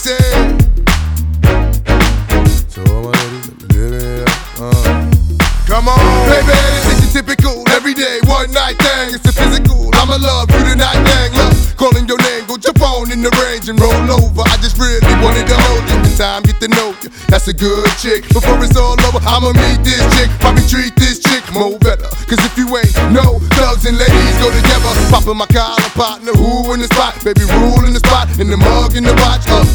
say. So all my ladies, let me get it up. Come on, baby, this is typical, everyday, one night thing. It's a physical, I'ma love you tonight, dang. Look, calling your name, go jump on in the range and roll over. I just really wanted to hold you, this time get to know you. That's a good chick. Before it's all over, I'ma meet this chick, probably treat this chick more better. Cause if you ain't no thugs and ladies go together, popping my collar partner, who in the spot, baby rule in the spot, in the mug in the watch.